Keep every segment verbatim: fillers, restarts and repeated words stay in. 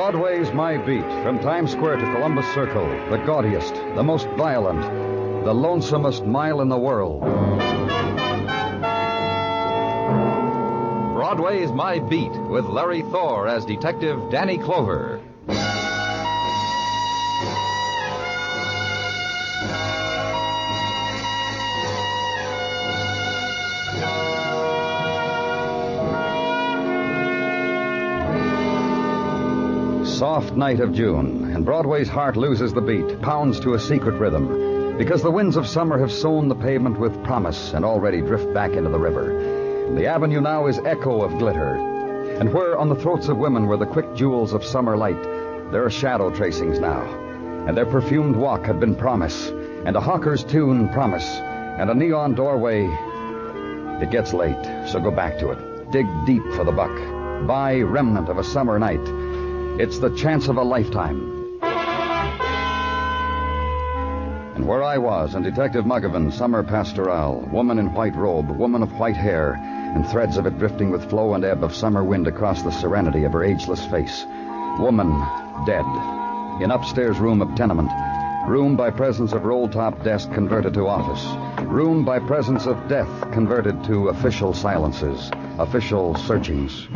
Broadway's My Beat, from Times Square to Columbus Circle, the gaudiest, the most violent, the lonesomest mile in the world. Broadway's My Beat, with Larry Thor as Detective Danny Clover. Soft night of June, and Broadway's heart loses the beat, pounds to a secret rhythm, because the winds of summer have sown the pavement with promise and already drift back into the river. The avenue now is echo of glitter, and where on the throats of women were the quick jewels of summer light, there are shadow tracings now, and their perfumed walk had been promise, and a hawker's tune promise, and a neon doorway. It gets late, so go back to it. Dig deep for the buck. Buy remnant of a summer night. It's the chance of a lifetime. And where I was, in Detective Muggavan, summer pastoral, woman in white robe, woman of white hair, and threads of it drifting with flow and ebb of summer wind across the serenity of her ageless face. Woman dead. In upstairs room of tenement. Room by presence of roll-top desk converted to office. Room by presence of death converted to official silences. Official searchings.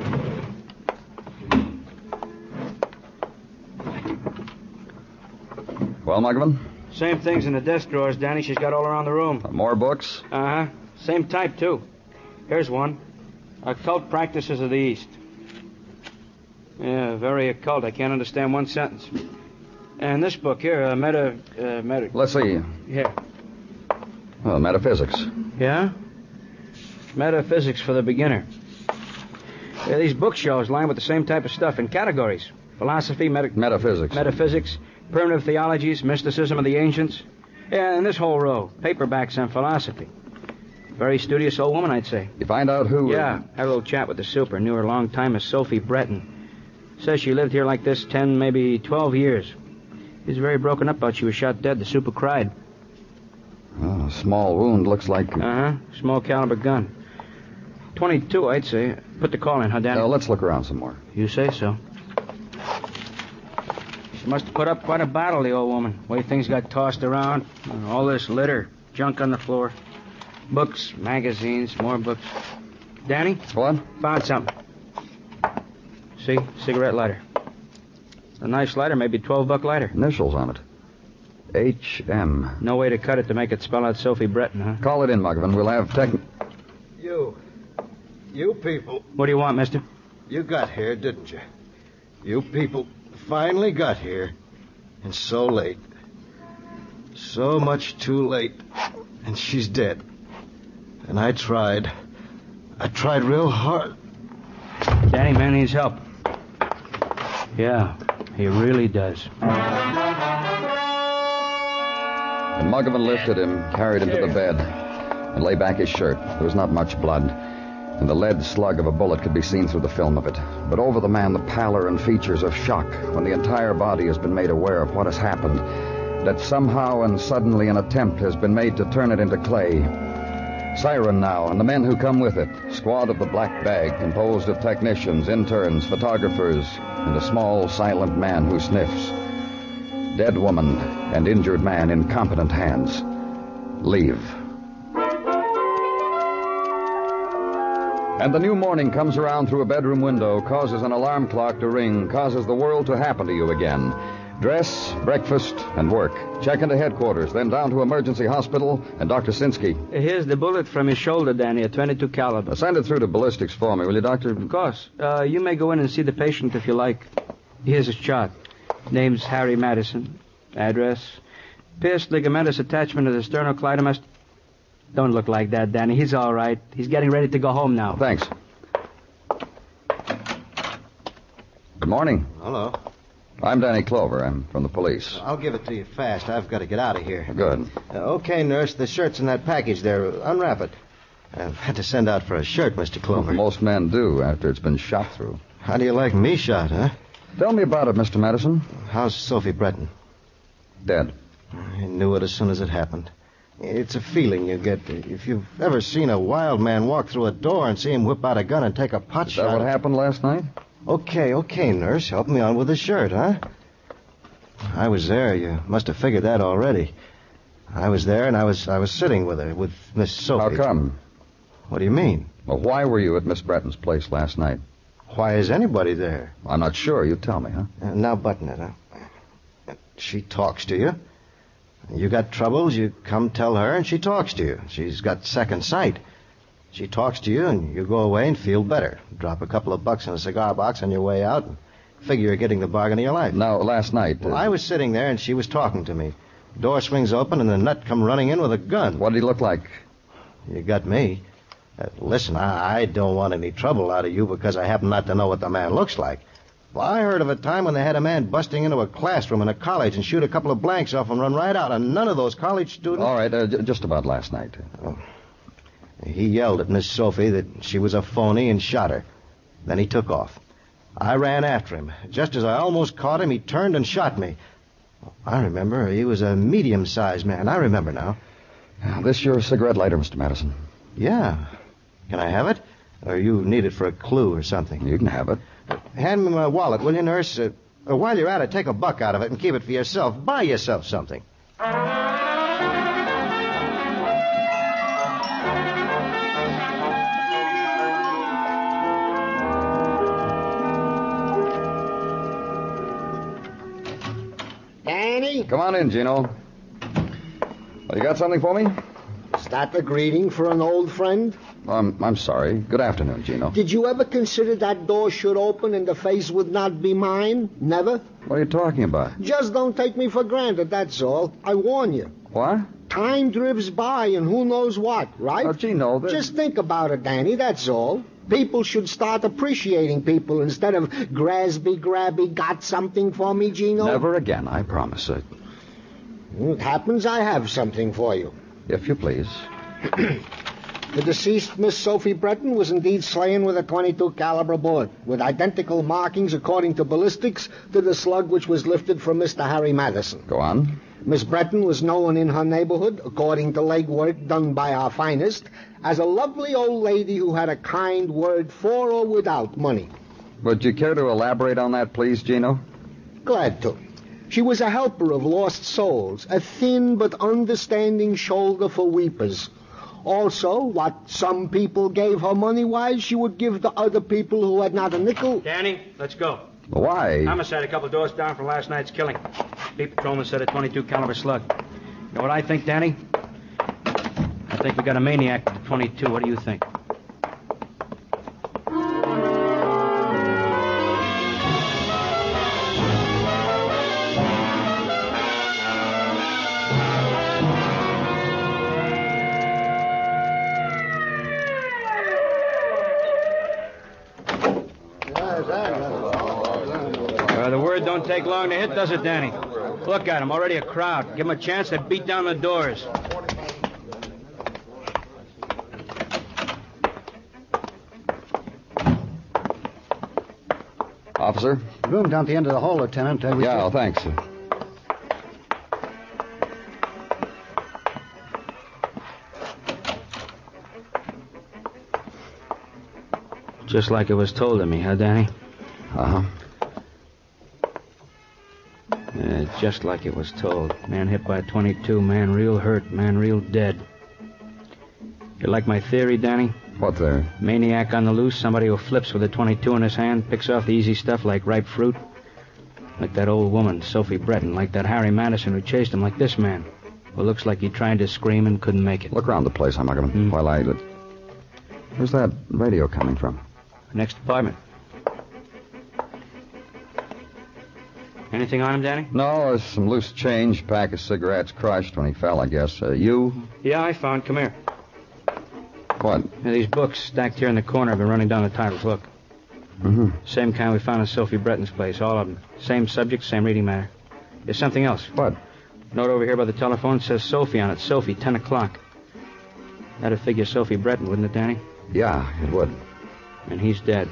Well, Muggavan? Same things in the desk drawers, Danny. She's got all around the room. More books? Uh-huh. Same type, too. Here's one. Occult Practices of the East. Yeah, very occult. I can't understand one sentence. And this book here, uh, Meta... Uh, meta... Let's see. Here. Oh, metaphysics. Yeah? Metaphysics for the beginner. Yeah, these bookshelves lined with the same type of stuff in categories. Philosophy, meta... Metaphysics. Metaphysics, primitive theologies, mysticism of the ancients. Yeah, and this whole row, paperbacks on philosophy. Very studious old woman, I'd say. You find out who... Yeah, had a little chat with the super. Knew her a long time as Sophie Breton. Says she lived here like this ten, maybe twelve years. She was very broken up about she was shot dead. The super cried. Oh, a small wound looks like... Uh-huh, small caliber gun. twenty-two, I'd say. Put the call in, huh, Danny? Now, let's look around some more. You say so. She must have put up quite a battle, the old woman. The way things got tossed around. All this litter, junk on the floor. Books, magazines, more books. Danny? What? Found something. See? Cigarette lighter. A nice lighter, maybe twelve buck lighter. Initials on it. H M. No way to cut it to make it spell out Sophie Breton, huh? Call it in, Muggavan. We'll have tech... You. You people. What do you want, mister? You got here, didn't you? You people finally got here. And so late. So much too late. And she's dead. And I tried. I tried real hard. Danny, man needs help. Yeah, he really does. And Muggavan lifted him, carried him to the bed, and lay back his shirt. There was not much blood, and the lead slug of a bullet could be seen through the film of it. But over the man, the pallor and features of shock when the entire body has been made aware of what has happened, that somehow and suddenly an attempt has been made to turn it into clay. Siren now, and the men who come with it, squad of the Black Bag, composed of technicians, interns, photographers, and a small, silent man who sniffs. Dead woman and injured man in competent hands. Leave. And the new morning comes around through a bedroom window, causes an alarm clock to ring, causes the world to happen to you again. Dress, breakfast, and work. Check into headquarters, then down to emergency hospital and Doctor Sinsky. Here's the bullet from his shoulder, Danny, a twenty-two caliber. Send it through to ballistics for me, will you, Doctor? Of course. Uh, you may go in and see the patient if you like. Here's his chart. Name's Harry Madison. Address. Pierced ligamentous attachment of the sternocleidomastoid. Don't look like that, Danny. He's all right. He's getting ready to go home now. Thanks. Good morning. Hello. I'm Danny Clover. I'm from the police. I'll give it to you fast. I've got to get out of here. Good. Uh, okay, nurse. The shirt's in that package there. Unwrap it. I've had to send out for a shirt, Mister Clover. Most men do after it's been shot through. How do you like me shot, huh? Tell me about it, Mister Madison. How's Sophie Breton? Dead. I knew it as soon as it happened. It's a feeling you get. If you've ever seen a wild man walk through a door and see him whip out a gun and take a pot Is shot... that what happened last night? Okay, okay, nurse. Help me on with the shirt, huh? I was there. You must have figured that already. I was there, and I was I was sitting with her, with Miss Sophie. How come? What do you mean? Well, why were you at Miss Bretton's place last night? Why is anybody there? I'm not sure. You tell me, huh? Uh, now button it, huh? She talks to you. You got troubles, you come tell her, and she talks to you. She's got second sight. She talks to you, and you go away and feel better. Drop a couple of bucks in a cigar box on your way out, and figure you're getting the bargain of your life. Now, last night... Well, uh, I was sitting there, and she was talking to me. Door swings open, and the nut come running in with a gun. What did he look like? You got me. Uh, listen, I, I don't want any trouble out of you because I happen not to know what the man looks like. Well, I heard of a time when they had a man busting into a classroom in a college and shoot a couple of blanks off and run right out, and none of those college students... All right, uh, j- just about last night. Oh. He yelled at Miss Sophie that she was a phony and shot her. Then he took off. I ran after him. Just as I almost caught him, he turned and shot me. I remember. He was a medium-sized man. I remember now. Uh, this your cigarette lighter, Mister Madison? Yeah. Can I have it? Or you need it for a clue or something? You can have it. Hand me my wallet, will you, nurse? Uh, uh, while you're at it, take a buck out of it and keep it for yourself. Buy yourself something. Danny? Come on in, Gino. Well, you got something for me? Is that a greeting for an old friend? Um, I'm sorry. Good afternoon, Gino. Did you ever consider that door should open and the face would not be mine? Never? What are you talking about? Just don't take me for granted, that's all. I warn you. What? Time drifts by and who knows what, right? Oh, Gino, this... Just think about it, Danny, that's all. People should start appreciating people instead of Grasby Grabby got something for me, Gino. Never again, I promise it. It happens I have something for you. If you please. The deceased Miss Sophie Bretton was indeed slain with a twenty-two caliber bullet, with identical markings according to ballistics to the slug which was lifted from Mister Harry Madison. Go on. Miss Bretton was known in her neighborhood, according to legwork done by our finest, as a lovely old lady who had a kind word for or without money. Would you care to elaborate on that, please, Gino? Glad to. She was a helper of lost souls, a thin but understanding shoulder for weepers. Also, what some people gave her money-wise, she would give to other people who had not a nickel. Danny, let's go. Why? Homicide a couple doors down from last night's killing. Beat patrolman said a twenty-two caliber slug. You know what I think, Danny? I think we got a maniac with a twenty-two. What do you think? Uh, the word don't take long to hit, does it, Danny? Look at him, already a crowd. Give him a chance, they beat down the doors. Officer? Room down at the end of the hall, Lieutenant. Uh, we Yeah, should- thanks. Just like it was told to me, huh, Danny? Uh-huh. Yeah, just like it was told. Man hit by a twenty-two, man real hurt, man real dead. You like my theory, Danny? What there? Maniac on the loose, somebody who flips with a twenty-two in his hand, picks off the easy stuff like ripe fruit. Like that old woman, Sophie Bretton, like that Harry Madison who chased him, like this man, who looks like he tried to scream and couldn't make it. Look around the place, huh, Muggerman, Hmm. while I... Where's that radio coming from? Next apartment. Anything on him, Danny? No, there's some loose change, pack of cigarettes crushed when he fell, I guess. Uh, you? Yeah, I found. Come here. What? Yeah, these books stacked here in the corner have been running down the titles. Look. Mm-hmm. Same kind we found in Sophie Bretton's place, all of them. Same subject, same reading matter. There's something else. What? Note over here by the telephone says Sophie on it. Sophie, ten o'clock. That'd figure Sophie Bretton, wouldn't it, Danny? Yeah, it would. And he's dead.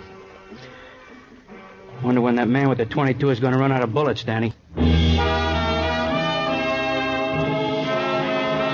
Wonder when that man with the twenty-two is going to run out of bullets, Danny.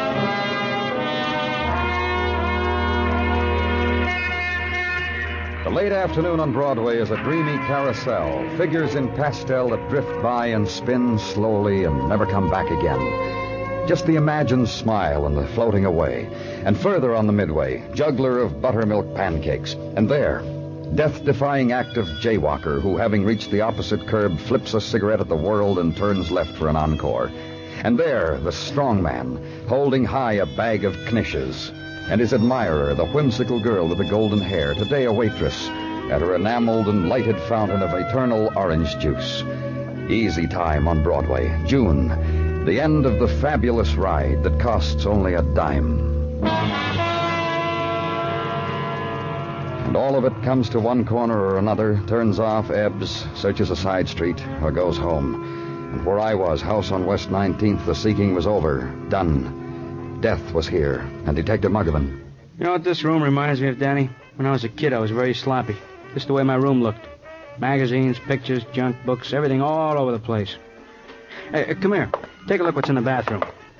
The Late afternoon on Broadway is a dreamy carousel. Figures in pastel that drift by and spin slowly and never come back again. Just the imagined smile and the floating away. And further on the midway, juggler of buttermilk pancakes. And there, death-defying active jaywalker who, having reached the opposite curb, flips a cigarette at the world and turns left for an encore. And there, the strong man, holding high a bag of knishes. And his admirer, the whimsical girl with the golden hair, today a waitress at her enameled and lighted fountain of eternal orange juice. Easy Time on Broadway, June, the end of the fabulous ride that costs only a dime. And all of it comes to one corner or another, turns off, ebbs, searches a side street, or goes home. And where I was, house on West nineteenth, the seeking was over, done. Death was here, and Detective Muggavan. You know what this room reminds me of, Danny? When I was a kid, I was very sloppy. Just the way my room looked. Magazines, pictures, junk books, everything all over the place. Hey, come here. Take a look what's in the bathroom.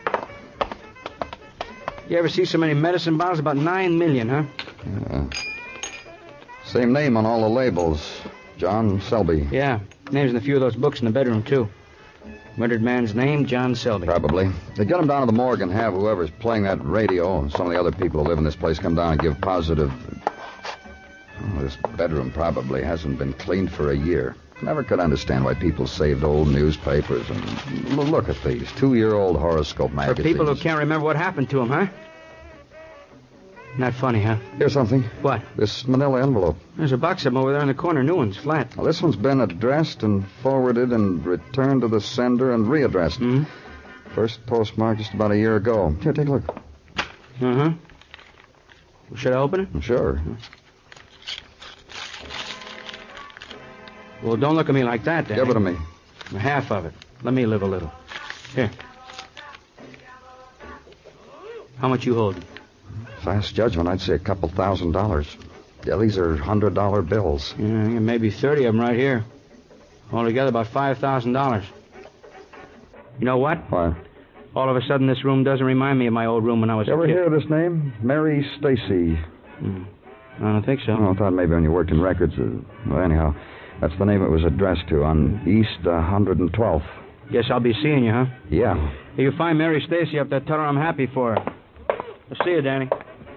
You ever see so many medicine bottles? About nine million, huh? Uh, same name on all the labels. John Selby. Yeah. Names in a few of those books in the bedroom, too. Murdered man's name, John Selby. Probably. They get him down to the morgue and have whoever's playing that radio and some of the other people who live in this place come down and give positive... Oh, this bedroom probably hasn't been cleaned for a year. Never could understand why people saved old newspapers and... Look at these. Two-year-old horoscope magazines. For people who can't remember what happened to them, huh? Not funny, huh? Here's something. What? This manila envelope. There's a box of them over there in the corner. New one's flat. Well, this one's been addressed and forwarded and returned to the sender and readdressed. Mm-hmm. First postmarked just about a year ago. Here, take a look. Uh-huh. Should I open it? Sure. Well, don't look at me like that, Danny. Give it to me. Half of it. Let me live a little. Here. How much you holding? Fast judgment, I'd say a couple thousand dollars. Yeah, these are hundred dollar bills. Yeah, maybe thirty of them right here. Altogether, about five thousand dollars. You know what? What? All of a sudden, this room doesn't remind me of my old room when I was You a ever kid. hear of this name? Mary Stacy. Hmm. I don't think so. Oh, I thought maybe when you worked in records. Uh, well, anyhow, that's the name it was addressed to on East one hundred twelfth. Guess I'll be seeing you, huh? Yeah. If you find Mary Stacy up there, tell her I'm happy for her. I'll see you, Danny.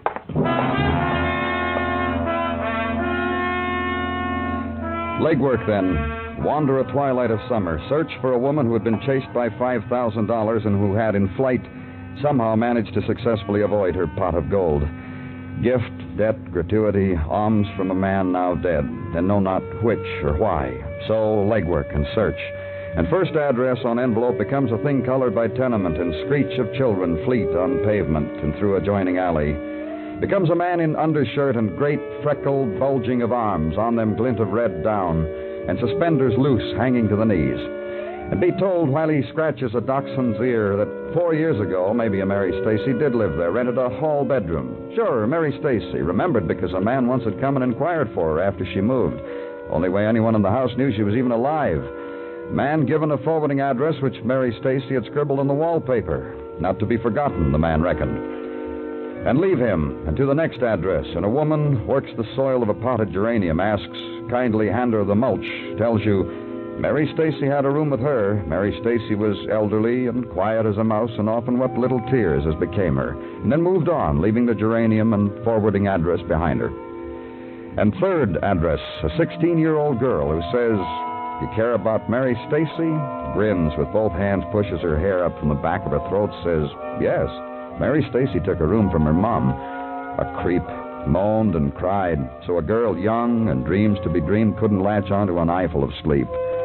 Legwork, then. Wander a twilight of summer. Search for a woman who had been chased by five thousand dollars and who had, in flight, somehow managed to successfully avoid her pot of gold. Gift, debt, gratuity, alms from a man now dead, and know not which or why. So, legwork and search. And first address on envelope becomes a thing colored by tenement and screech of children fleet on pavement and through adjoining alley. Becomes a man in undershirt and great freckled bulging of arms, on them glint of red down, and suspenders loose hanging to the knees. And be told while he scratches a dachshund's ear that four years ago, maybe a Mary Stacy did live there, rented a hall bedroom. Sure, Mary Stacy, remembered because a man once had come and inquired for her after she moved. Only way anyone in the house knew she was even alive. Man given a forwarding address which Mary Stacy had scribbled on the wallpaper. Not to be forgotten, the man reckoned. And leave him, and to the next address, and a woman works the soil of a potted geranium, asks, kindly hand her the mulch, tells you, Mary Stacy had a room with her. Mary Stacy was elderly and quiet as a mouse and often wept little tears as became her, and then moved on, leaving the geranium and forwarding address behind her. And third address, a sixteen-year-old girl who says, you care about Mary Stacy? Grins with both hands, pushes her hair up from the back of her throat, says, yes. Mary Stacy took a room from her mom. A creep, moaned and cried, so a girl young and dreams to be dreamed couldn't latch onto an eyeful of sleep.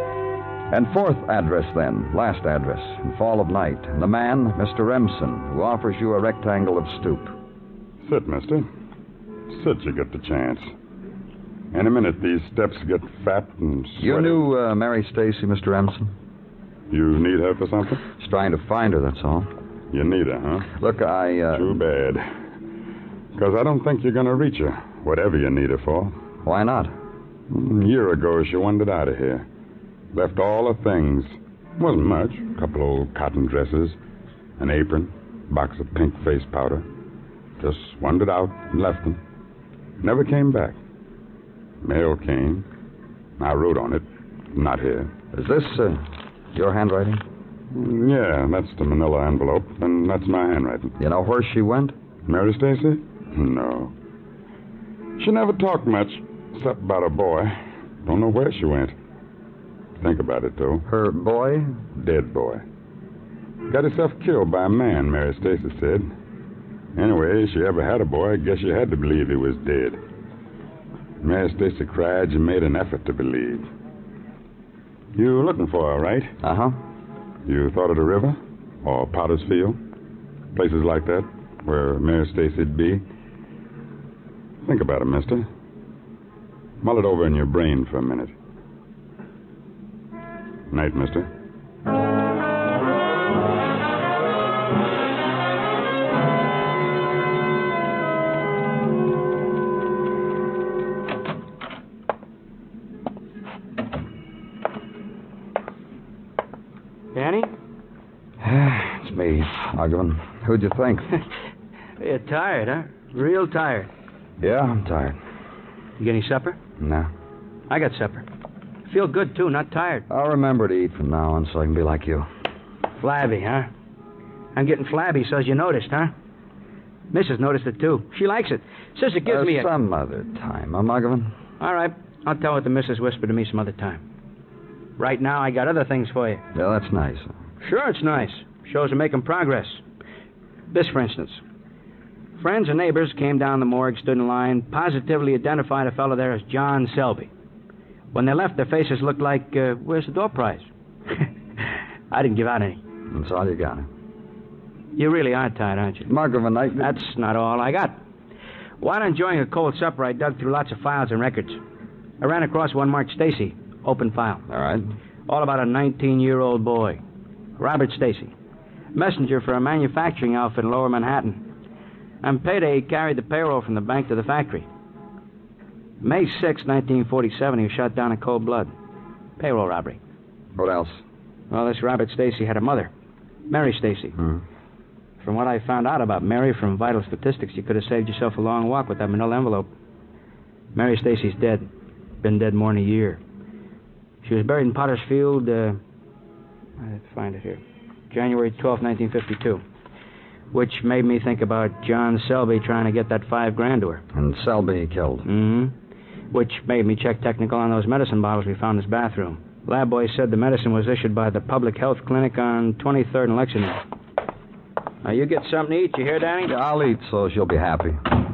And fourth address, then, last address, in fall of night, and the man, Mister Remsen, who offers you a rectangle of stoop. Sit, mister. Sit, you get the chance. Any minute, these steps get fat and sweaty. You knew uh, Mary Stacy, Mister Remsen? You need her for something? Just trying to find her, that's all. You need her, huh? Look, I, uh... Too bad. Because I don't think you're going to reach her, whatever you need her for. Why not? A year ago, she wandered out of here. Left all her things. Wasn't much. A couple old cotton dresses, an apron, box of pink face powder. Just wandered out and left them. Never came back. Mail came. I wrote on it. Not here. Is this uh, your handwriting? Yeah, that's the manila envelope, and that's my handwriting. You know where she went? Mary Stacy? No. She never talked much, except about her boy. Don't know where she went. Think about it, though. Her boy? Dead boy. Got herself killed by a man, Mary Stacy said. Anyway, if she ever had a boy, I guess you had to believe he was dead. Mary Stacy cried and made an effort to believe. You looking for her, right? Uh-huh. You thought of the river? Or Potter's Field? Places like that, where Mary Stacy'd be? Think about it, mister. Mull it over in your brain for a minute. Night, mister. Danny? It's me, Ogden. Who'd you think? You're tired, huh? Real tired. Yeah, I'm tired. You get any supper? No. I got supper. Feel good, too, not tired. I'll remember to eat from now on so I can be like you. Flabby, huh? I'm getting flabby, so as you noticed, huh? Missus noticed it, too. She likes it. Says it gives uh, me a... Some other time, huh, Ogden? All right. I'll tell what the missus whispered to me some other time. Right now, I got other things for you. Yeah, that's nice. Sure, it's nice. Shows we're making progress. This, for instance. Friends and neighbors came down the morgue, stood in line, positively identified a fellow there as John Selby. When they left, their faces looked like, uh, where's the door prize? I didn't give out any. That's all you got. You really are tired, aren't you? Ogden, I... That's not all I got. While enjoying a cold supper, I dug through lots of files and records. I ran across one marked Stacy. Open file. All right. All about a nineteen-year-old boy. Robert Stacy. Messenger for a manufacturing outfit in Lower Manhattan. On payday, he carried the payroll from the bank to the factory. May sixth, nineteen forty-seven, he was shot down in cold blood. Payroll robbery. What else? Well, this Robert Stacy had a mother. Mary Stacy. Hmm. From what I found out about Mary from vital statistics, you could have saved yourself a long walk with that manila envelope. Mary Stacy's dead. Been dead more than a year. She was buried in Potter's Field, uh... I have to find it here. January twelfth, nineteen fifty-two. Which made me think about John Selby trying to get that five grand to her. And Selby killed. Mm-hmm. Which made me check technical on those medicine bottles we found in his bathroom. Lab boy said the medicine was issued by the Public Health Clinic on twenty-third and Lexington. Now, you get something to eat, you hear, Danny? Yeah, I'll eat, so she'll be happy.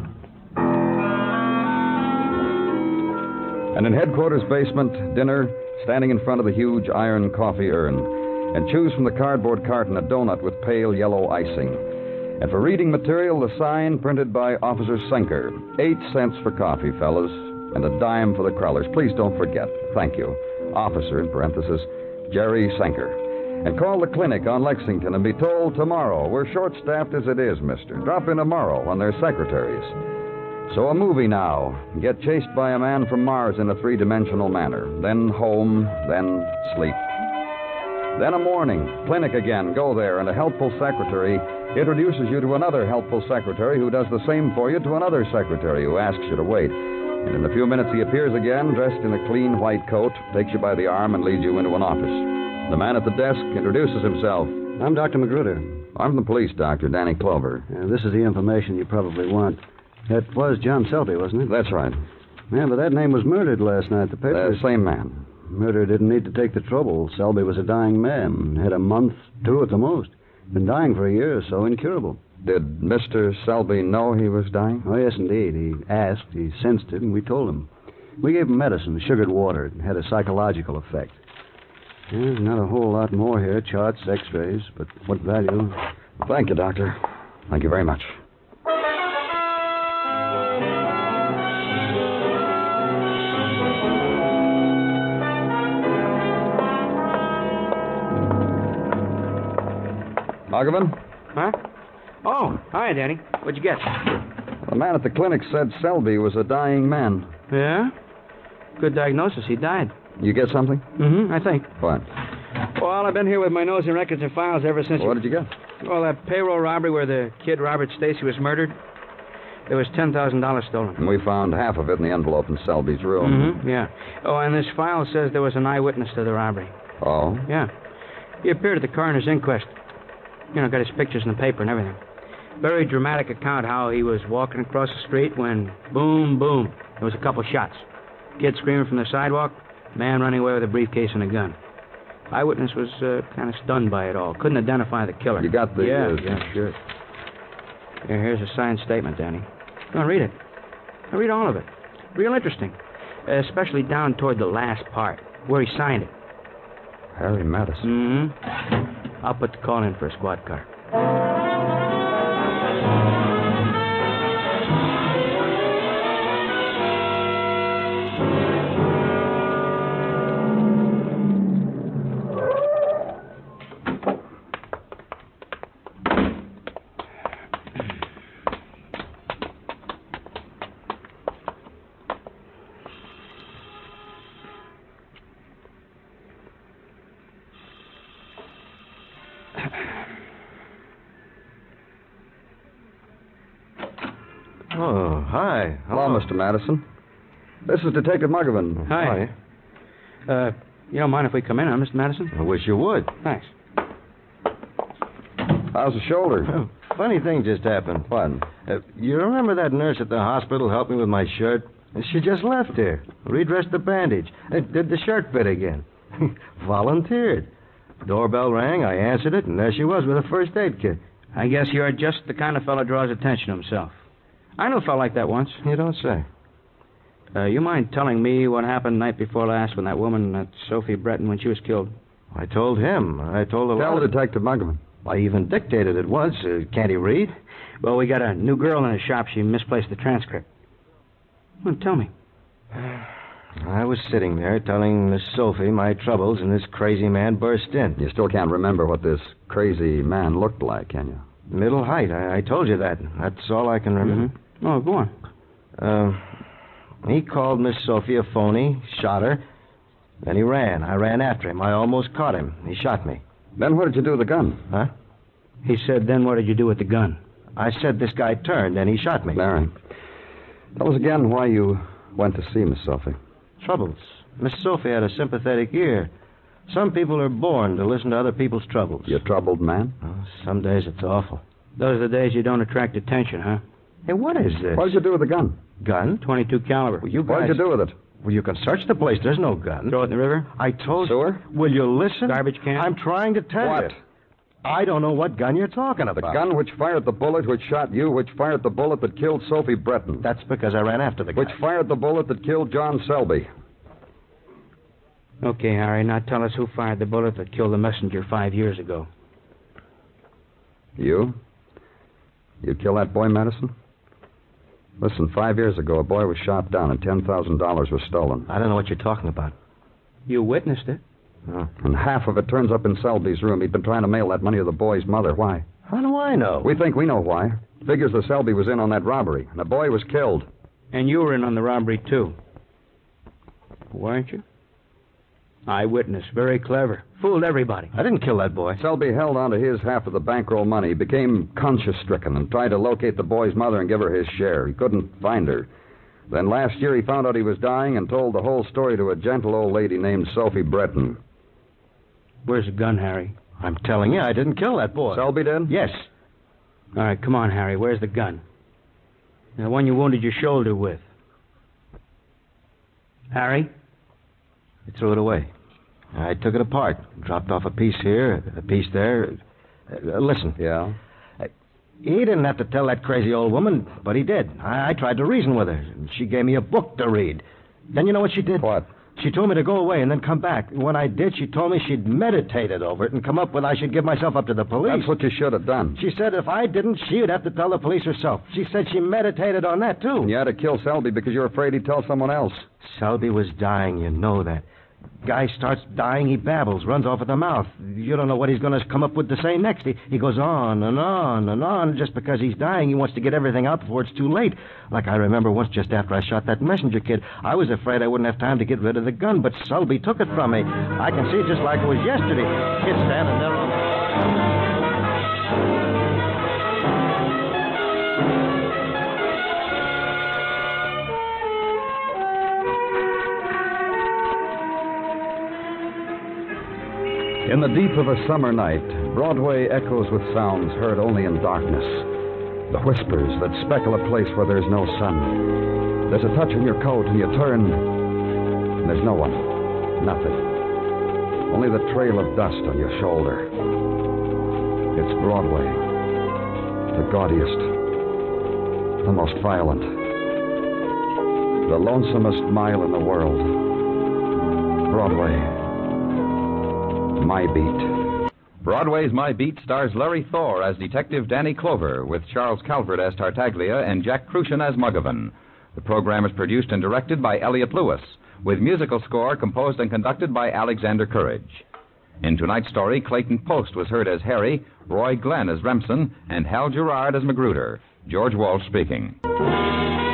And in headquarters basement, dinner, standing in front of the huge iron coffee urn, and choose from the cardboard carton a donut with pale yellow icing. And for reading material, the sign printed by Officer Senker. Eight cents for coffee, fellas, and a dime for the crawlers. Please don't forget. Thank you. Officer, in parenthesis, Jerry Senker. And call the clinic on Lexington and be told tomorrow. We're short-staffed as it is, mister. Drop in tomorrow when they're secretaries. So a movie now. Get chased by a man from Mars in a three-dimensional manner. Then home, then sleep. Then a morning. Clinic again. Go there, and a helpful secretary introduces you to another helpful secretary who does the same for you to another secretary who asks you to wait. And in a few minutes he appears again, dressed in a clean white coat, takes you by the arm and leads you into an office. The man at the desk introduces himself. I'm Doctor Magruder. I'm the police doctor, Danny Clover. Uh, this is the information you probably want. That was John Selby, wasn't it? That's right. Yeah, but that name was murdered last night. The paper... The same man. Murder didn't need to take the trouble. Selby was a dying man. Had a month, two at the most. Been dying for a year or so, incurable. Did Mister Selby know he was dying? Oh, yes, indeed. He asked, he sensed it, and we told him. We gave him medicine, sugared water. It had a psychological effect. There's not a whole lot more here, charts, x-rays, but what value? Thank you, Doctor. Thank you very much. Ogden? Huh? Oh, hi, Danny. What'd you get? The man at the clinic said Selby was a dying man. Yeah? Good diagnosis. He died. You get something? Mm-hmm, I think. What? Well, I've been here with my nose in records and files ever since... What did you get? Well, that payroll robbery where the kid Robert Stacy was murdered. There was ten thousand dollars stolen. And we found half of it in the envelope in Selby's room. Mm-hmm, yeah. Oh, and this file says there was an eyewitness to the robbery. Oh? Yeah. He appeared at the coroner's inquest. You know, got his pictures in the paper and everything. Very dramatic account how he was walking across the street when, boom, boom, there was a couple shots. Kid screaming from the sidewalk, man running away with a briefcase and a gun. Eyewitness was uh, kind of stunned by it all. Couldn't identify the killer. You got the... Yeah, uh, yeah, sure. Here, here's a signed statement, Danny. Go on, read it. Now, read all of it. Real interesting. Especially down toward the last part, where he signed it. Harry Madison. Mm-hmm. I'll put the call in for a squad car. Oh, hi. Hello, Mister Madison. This is Detective Muggavan. Hi. Uh, you don't mind if we come in, huh, Mister Madison? I wish you would. Thanks. How's the shoulder? Oh, funny thing just happened. What? Uh, you remember that nurse at the hospital helped me with my shirt? She just left here. Redressed the bandage. Uh, did the shirt fit again? Volunteered. Doorbell rang, I answered it, and there she was with a first aid kit. I guess you're just the kind of fellow draws attention to himself. I knew a fellow like that once. You don't say. Uh, you mind telling me what happened night before last when that woman, that Sophie Breton, when she was killed? I told him. I told a Tell lot of... Detective Muggavan. I even dictated it once. Uh, can't he read? Well, we got a new girl in the shop. She misplaced the transcript. Well, tell me. I was sitting there telling Miss Sophie my troubles, and this crazy man burst in. You still can't remember what this crazy man looked like, can you? Middle height. I, I told you that. That's all I can remember. Mm-hmm. Oh, go on. Uh, he called Miss Sophie a phony, shot her. Then he ran. I ran after him. I almost caught him. He shot me. Then what did you do with the gun? Huh? He said, then what did you do with the gun? I said this guy turned, and he shot me. Larry, tell us again why you went to see Miss Sophie. Troubles. Miss Sophie had a sympathetic ear. Some people are born to listen to other people's troubles. You a troubled man? Oh, some days it's awful. Those are the days you don't attract attention, huh? Hey, what is this? What did you do with the gun? Gun? twenty-two caliber. Well, you What guys... did you do with it? Well, you can search the place. There's no gun. Throw it in the river? I told Sewer? you. Will you listen? Garbage can? I'm trying to tell What? you. I don't know what gun you're talking The about. gun which fired the bullet which shot you, which fired the bullet that killed Sophie Breton. That's because I ran after the guy. Which fired the bullet that killed John Selby. Okay, Harry, now tell us who fired the bullet that killed the messenger five years ago. You? You kill that boy, Madison? Listen, five years ago, a boy was shot down and ten thousand dollars was stolen. I don't know what you're talking about. You witnessed it. Oh. And half of it turns up in Selby's room. He'd been trying to mail that money to the boy's mother. Why? How do I know? We think we know why. Figures that Selby was in on that robbery, and the boy was killed. And you were in on the robbery, too. Weren't you? Eyewitness. Very clever. Fooled everybody. I didn't kill that boy. Selby held on to his half of the bankroll money, became conscience-stricken, and tried to locate the boy's mother and give her his share. He couldn't find her. Then last year he found out he was dying and told the whole story to a gentle old lady named Sophie Breton. Where's the gun, Harry? I'm telling you, I didn't kill that boy. Selby did? Yes. All right, come on, Harry. Where's the gun? The one you wounded your shoulder with. Harry? I threw it away. I took it apart. Dropped off a piece here, a piece there. Uh, listen. Yeah? He didn't have to tell that crazy old woman, but he did. I, I tried to reason with her, and she gave me a book to read. Then you know what she did? What? She told me to go away and then come back. When I did, she told me she'd meditated over it and come up with I should give myself up to the police. That's what you should have done. She said if I didn't, she'd have to tell the police herself. She said she meditated on that, too. And you had to kill Selby because you were afraid he'd tell someone else. Selby was dying, you know that. Guy starts dying, he babbles, runs off at the mouth. You don't know what he's going to come up with to say next. He, he goes on and on and on. Just because he's dying, he wants to get everything out before it's too late. Like I remember once just after I shot that messenger kid, I was afraid I wouldn't have time to get rid of the gun, but Selby took it from me. I can see it just like it was yesterday. Kid standing there on the... In the deep of a summer night, Broadway echoes with sounds heard only in darkness. The whispers that speckle a place where there's no sun. There's a touch on your coat and you turn, and there's no one. Nothing. Only the trail of dust on your shoulder. It's Broadway. The gaudiest. The most violent. The lonesomest mile in the world. Broadway. My Beat. Broadway's My Beat stars Larry Thor as Detective Danny Clover, with Charles Calvert as Tartaglia and Jack Crucian as Muggavan. The program is produced and directed by Elliott Lewis, with musical score composed and conducted by Alexander Courage. In tonight's story, Clayton Post was heard as Harry, Roy Glenn as Remsen, and Hal Gerard as Magruder. George Walsh speaking.